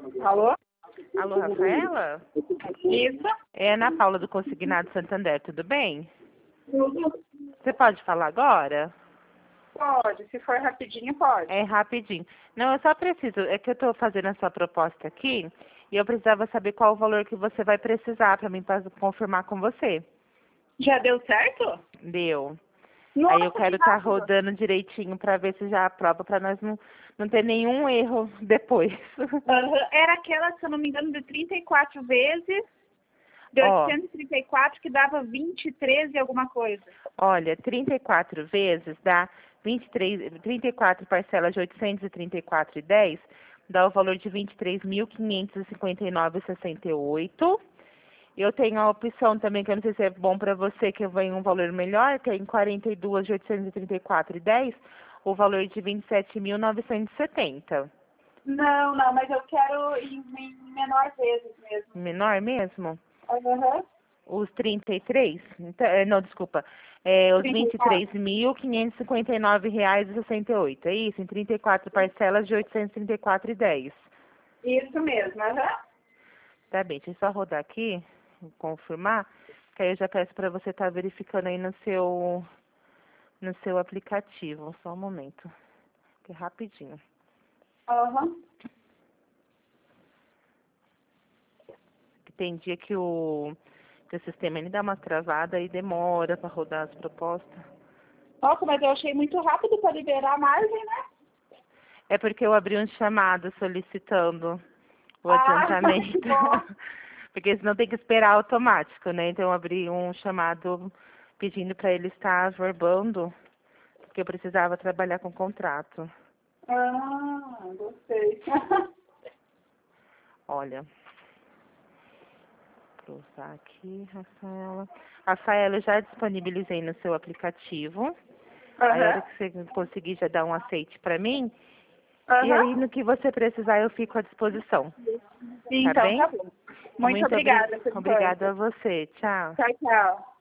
Alô? Alô, Rafaela? Isso? É a Ana Paula do Consignado Santander, tudo bem? Tudo? Você pode falar agora? Pode, se for rapidinho, pode. É rapidinho. Não, eu só preciso, é que eu estou fazendo a sua proposta aqui e eu precisava saber qual o valor que você vai precisar para mim para confirmar com você. Já deu certo? Deu. Nossa, Aí eu quero que estar rápido. rodando direitinho para ver se já aprova para nós não ter nenhum erro depois. Aham. Era aquela, se eu não me engano, de 34 vezes, de Ó, 834, que dava 20, 13 alguma coisa. olha, 34 vezes dá 34 parcelas de 834,10, dá o valor de 23.559,68. Eu tenho a opção também, que eu não sei se é bom para você, que vem um valor melhor, que é em 42 de 834,10, o valor de 27.970. Não, não, mas eu quero em menor vezes mesmo. Menor mesmo? Aham. Os 33? Não, desculpa. Os 34. R$ 23.559,68. É isso? Em 34 parcelas de 834,10. Isso mesmo, aham. Tá bem, deixa eu só rodar aqui, confirmar, que aí eu já peço para você estar verificando aí no seu aplicativo. Só um momento, que é rapidinho. Aham. Que tem dia que o sistema ele dá uma travada e demora para rodar as propostas. Nossa, mas eu achei muito rápido para liberar a margem, né? É porque eu abri um chamado solicitando o Ah, que adiantamento. bom. Porque senão tem que esperar automático, né? Então eu abri um chamado pedindo para ele estar verbando, porque eu precisava trabalhar com contrato. Ah, gostei. Olha, vou usar aqui, Rafaela. Rafaela, eu já disponibilizei no seu aplicativo. Aí a hora Aham. que você conseguir já dar um aceite para mim. E aí Aham. no que você precisar eu fico à disposição. Tá Então, bem? tá bom. Muito obrigada por enquanto. Obrigada a você. Tchau. Tchau, tchau.